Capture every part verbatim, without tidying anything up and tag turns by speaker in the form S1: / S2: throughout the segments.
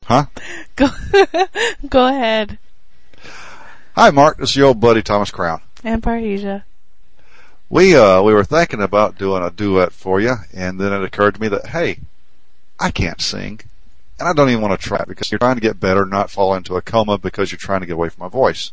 S1: Huh?
S2: Go, go ahead.
S1: Hi, Mark. This is your old buddy, Thomas Crown.
S2: And Parhesia.
S1: We, uh, we were thinking about doing a duet for you, and then it occurred to me that, hey, I can't sing, and I don't even want to try it because you're trying to get better, not fall into a coma because you're trying to get away from my voice.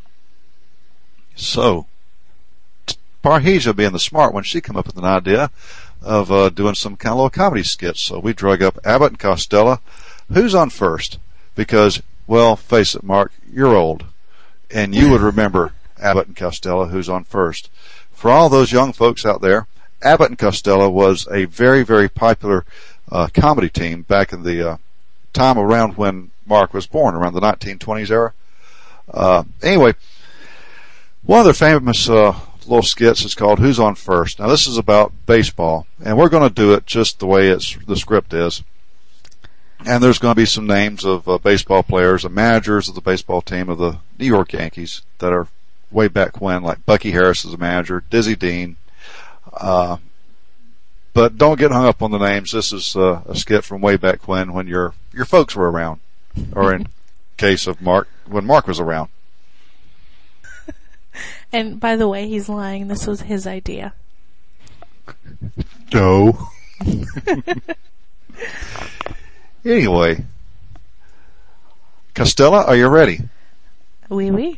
S1: So, Parhesia, being the smart one, she came up with an idea of uh, doing some kind of little comedy skits. So we drug up Abbott and Costello. Who's on first? Because, well, face it, Mark, you're old, and you would remember Abbott and Costello, who's on first. For all those young folks out there, Abbott and Costello was a very, very popular uh, comedy team back in the uh, time around when Mark was born, around the nineteen twenties era. Uh, anyway, one of their famous uh, little skits is called Who's on First? Now, this is about baseball, and we're going to do it just the way it's the script is. And there's going to be some names of uh, baseball players and managers of the baseball team of the New York Yankees that are way back when, like Bucky Harris is a manager, Dizzy Dean. Uh, but don't get hung up on the names. This is uh, a skit from way back when, when your your folks were around, or in case of Mark, when Mark was around.
S2: And by the way, he's lying. This was his idea.
S1: No. Anyway, Costello, are you ready?
S2: Oui, oui.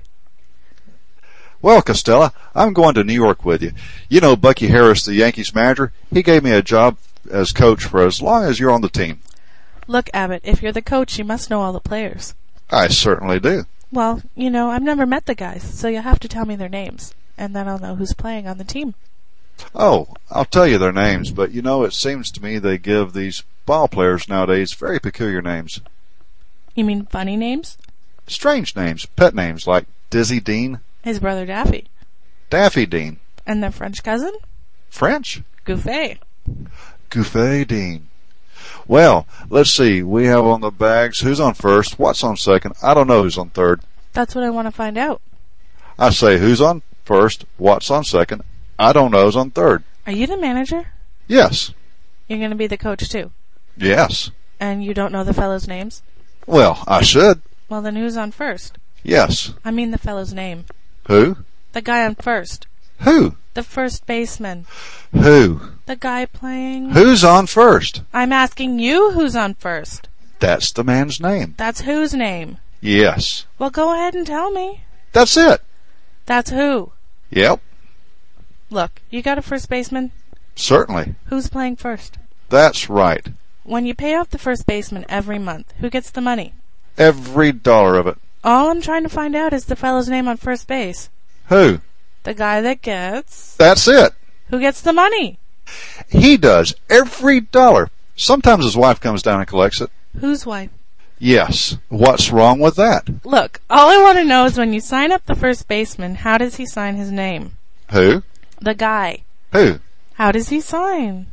S1: Well, Costello, I'm going to New York with you. You know Bucky Harris, the Yankees manager? He gave me a job as coach for as long as you're on the team.
S2: Look, Abbott, if you're the coach, you must know all the players.
S1: I certainly do.
S2: Well, you know, I've never met the guys, so you'll have to tell me their names, and then I'll know who's playing on the team.
S1: Oh, I'll tell you their names, but you know, it seems to me they give these ball players nowadays very peculiar names.
S2: You mean funny names?
S1: Strange names, pet names like Dizzy Dean.
S2: His brother Daffy.
S1: Daffy Dean.
S2: And their French cousin?
S1: French?
S2: Gouffet.
S1: Gouffet Dean. Well, let's see. We have on the bags who's on first, what's on second. I don't know who's on third.
S2: That's what I want to find out.
S1: I say who's on first, what's on second. I don't know who's on third.
S2: Are you the manager?
S1: Yes.
S2: You're going to be the coach too?
S1: Yes.
S2: And you don't know the fellows' names?
S1: Well, I should.
S2: Well, then who's on first?
S1: Yes.
S2: I mean the fellow's name.
S1: Who?
S2: The guy on first.
S1: Who?
S2: The first baseman.
S1: Who?
S2: The guy playing...
S1: Who's on first?
S2: I'm asking you who's on first.
S1: That's the man's name.
S2: That's whose name?
S1: Yes.
S2: Well, go ahead and tell me.
S1: That's it.
S2: That's who?
S1: Yep.
S2: Look, you got a first baseman?
S1: Certainly.
S2: Who's playing first?
S1: That's right.
S2: When you pay off the first baseman every month, who gets the money?
S1: Every dollar of it.
S2: All I'm trying to find out is the fellow's name on first base.
S1: Who?
S2: The guy that gets...
S1: That's it.
S2: Who gets the money?
S1: He does. Every dollar. Sometimes his wife comes down and collects it.
S2: Whose wife?
S1: Yes. What's wrong with that?
S2: Look, all I want to know is when you sign up the first baseman, how does he sign his name?
S1: Who?
S2: The guy.
S1: Who?
S2: How does he sign?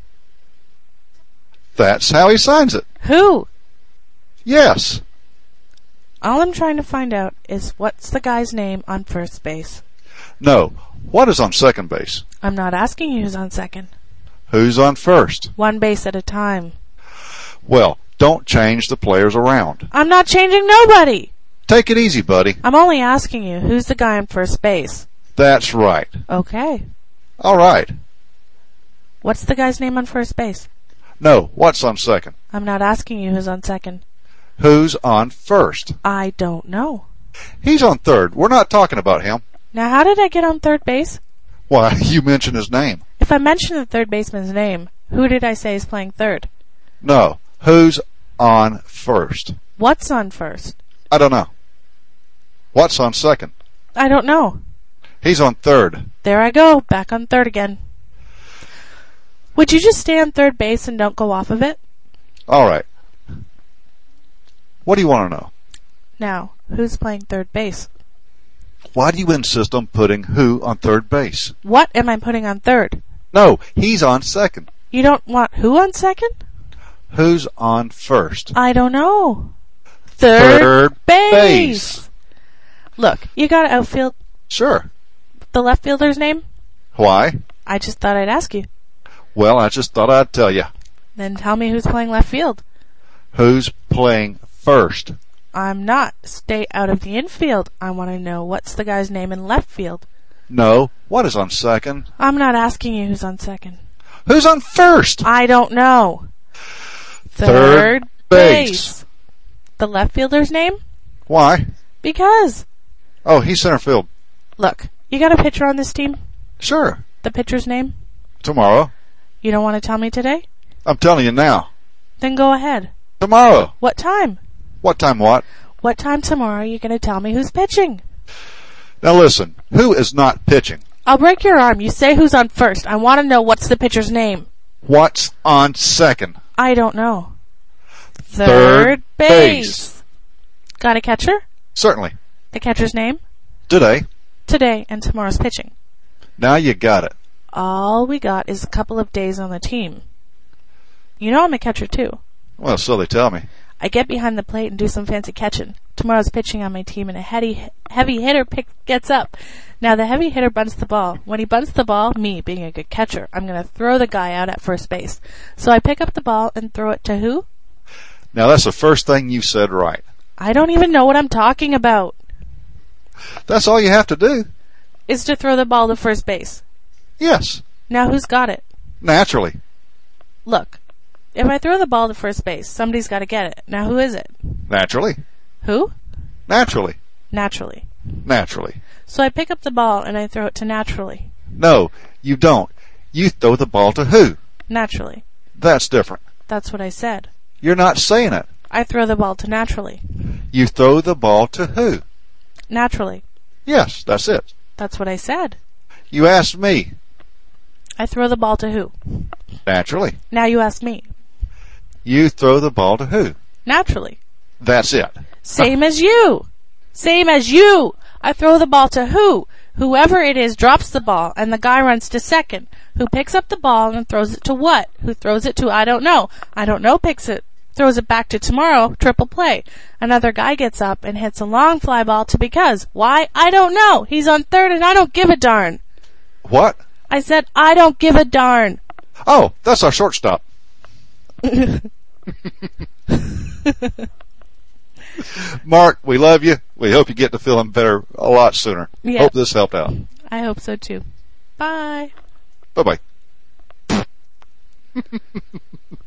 S1: That's how he signs it.
S2: Who?
S1: Yes.
S2: All I'm trying to find out is what's the guy's name on first base.
S1: No. What is on second base?
S2: I'm not asking you who's on second.
S1: Who's on first?
S2: One base at a time.
S1: Well, don't change the players around.
S2: I'm not changing nobody.
S1: Take it easy, buddy.
S2: I'm only asking you who's the guy on first base.
S1: That's right.
S2: Okay.
S1: All right.
S2: What's the guy's name on first base?
S1: No. What's on second?
S2: I'm not asking you who's on second.
S1: Who's on first?
S2: I don't know.
S1: He's on third. We're not talking about him.
S2: Now, how did I get on third base?
S1: Why, you mentioned his name.
S2: If I mentioned the third baseman's name, who did I say is playing third?
S1: No. Who's on first?
S2: What's on first?
S1: I don't know. What's on second?
S2: I don't know.
S1: He's on third.
S2: There I go, back on third again. Would you just stay on third base and don't go off of it?
S1: All right. What do you want to know?
S2: Now, who's playing third base?
S1: Why do you insist on putting who on third base?
S2: What am I putting on third?
S1: No, he's on second.
S2: You don't want who on second?
S1: Who's on first?
S2: I don't know. Third,
S1: Third
S2: base.
S1: base.
S2: Look, you got an outfield.
S1: Sure.
S2: The left fielder's name?
S1: Why?
S2: I just thought I'd ask you.
S1: Well, I just thought I'd tell you.
S2: Then tell me who's playing left field.
S1: Who's playing first.
S2: I'm not. Stay out of the infield. I want to know what's the guy's name in left field.
S1: No. What is on second?
S2: I'm not asking you who's on second.
S1: Who's on first?
S2: I don't know.
S1: Third base.
S2: The left fielder's name?
S1: Why?
S2: Because.
S1: Oh, he's center field.
S2: Look, you got a pitcher on this team?
S1: Sure.
S2: The pitcher's name?
S1: Tomorrow.
S2: You don't want to tell me today?
S1: I'm telling you now.
S2: Then go ahead.
S1: Tomorrow.
S2: What time?
S1: What time what?
S2: What time tomorrow are you going to tell me who's pitching?
S1: Now listen, who is not pitching?
S2: I'll break your arm. You say who's on first. I want to know what's the pitcher's name.
S1: What's on second?
S2: I don't know. Third,
S1: Third
S2: base.
S1: base.
S2: Got a catcher?
S1: Certainly.
S2: The catcher's name?
S1: Today.
S2: Today and tomorrow's pitching.
S1: Now you got it.
S2: All we got is a couple of days on the team. You know I'm a catcher too.
S1: Well, so they tell me.
S2: I get behind the plate and do some fancy catching. Tomorrow's pitching on my team and a heavy, heavy hitter pick, gets up. Now the heavy hitter bunts the ball. When he bunts the ball, me being a good catcher, I'm going to throw the guy out at first base. So I pick up the ball and throw it to who?
S1: Now that's the first thing you said right.
S2: I don't even know what I'm talking about.
S1: That's all you have to do.
S2: Is to throw the ball to first base.
S1: Yes.
S2: Now who's got it?
S1: Naturally.
S2: Look, if I throw the ball to first base, somebody's got to get it. Now who is it?
S1: Naturally.
S2: Who?
S1: Naturally.
S2: Naturally.
S1: Naturally.
S2: So I pick up the ball and I throw it to naturally.
S1: No, you don't. You throw the ball to who?
S2: Naturally.
S1: That's different.
S2: That's what I said.
S1: You're not saying it.
S2: I throw the ball to naturally.
S1: You throw the ball to who?
S2: Naturally.
S1: Yes, that's it.
S2: That's what I said.
S1: You asked me.
S2: I throw the ball to who?
S1: Naturally.
S2: Now you ask me.
S1: You throw the ball to who?
S2: Naturally.
S1: That's it.
S2: Same as you. Same as you. I throw the ball to who? Whoever it is drops the ball and the guy runs to second. Who picks up the ball and throws it to what? Who throws it to I don't know. I don't know picks it. Throws it back to tomorrow. Triple play. Another guy gets up and hits a long fly ball to because. Why? I don't know. He's on third and I don't give a darn.
S1: What?
S2: I said I don't give a darn.
S1: Oh, that's our shortstop. Mark, we love you. We hope you get to feeling better a lot sooner.
S2: Yeah.
S1: Hope this helped out.
S2: I hope so too. Bye.
S1: Bye-bye.